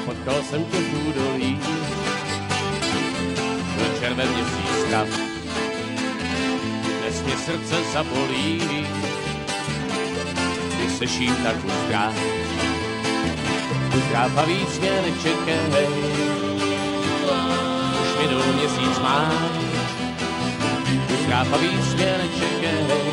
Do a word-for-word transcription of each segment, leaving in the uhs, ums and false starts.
potkal jsem tě v údolí, byl červen měsíc stav, dnes mě srdce zabolí, ty slyším tak uzdrav, uzdrav a víc mě nečekej, už minul měsíc máš, uzdrav a víc mě nečekej,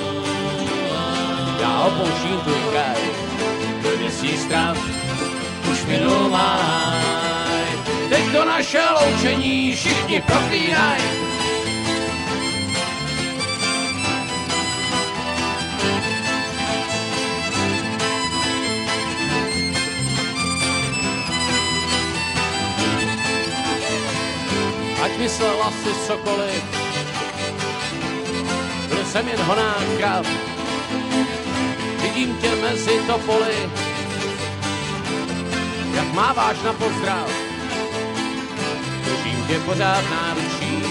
já opouštím tvůj kraj, měsíc trav, už minul máj, teď to naše loučení všichni proklínaj. Ať myslela si cokoliv, byl jsem jen honák krav, vidím tě mezi topoly, jak máváš na pozdrav, držím tě pořád v náručí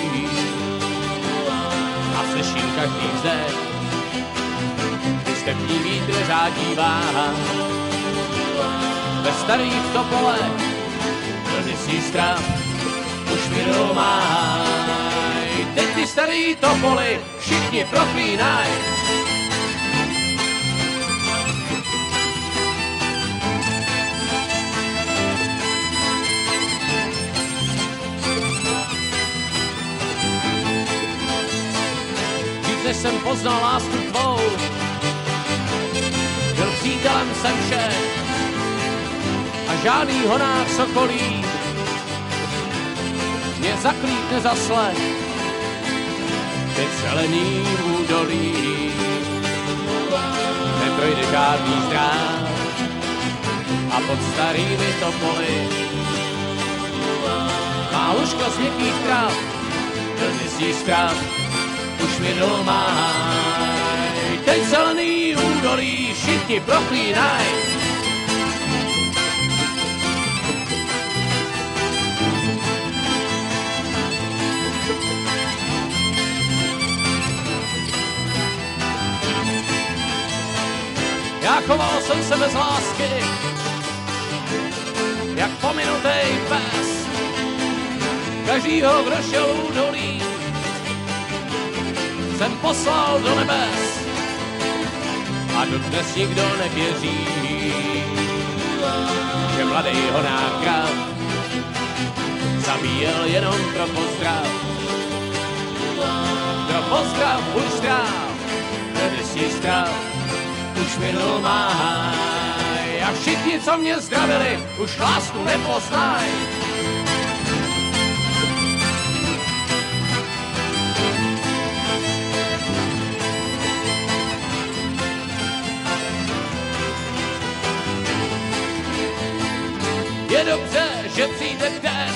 a slyším každý vzdech, ty stepní vítr řádí váha, ve starých topolech byl měsíc strav, už minul máj, teď ty starý topoly všichni proklínaj. Než jsem poznal lásku tvou, byl přítelem jsem všech a žádný honák sokolí mě zaklít nezaslech teď zelený údolí, neprojde žádný zdráv a pod starými topoly má lůžko z měkkých tráv, byl měsíc strav, už minul máj, teď zelený údolí všichni proklínaj. Já choval jsem se bez lásky, jak pominutej pes, každýho, kdo šel údolí, jsem poslal do nebes a dodnes nikdo nevěří, že mladý honák krav zabíjel jenom pro pozdrav. Pro pozdrav už tráv, dnes je strav, už minul máj a všichni, co mě zdravili, už lásku nepoznají. Je dobře, že přijde den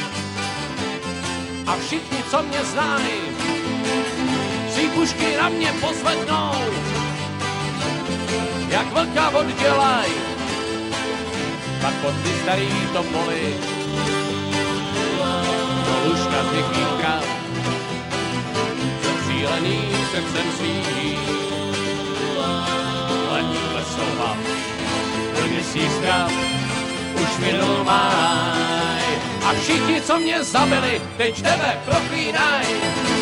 a všichni, co mě znají, si pušky na mě pozvednou, jak vlka oddělaj, pak pod ty starý topoly, do lůžka z měkkých trav, zapřílený srdcem svým, letí lesou do měsíc trav, už minul máj a všichni, co mě zabili, teď tebe proklínaj.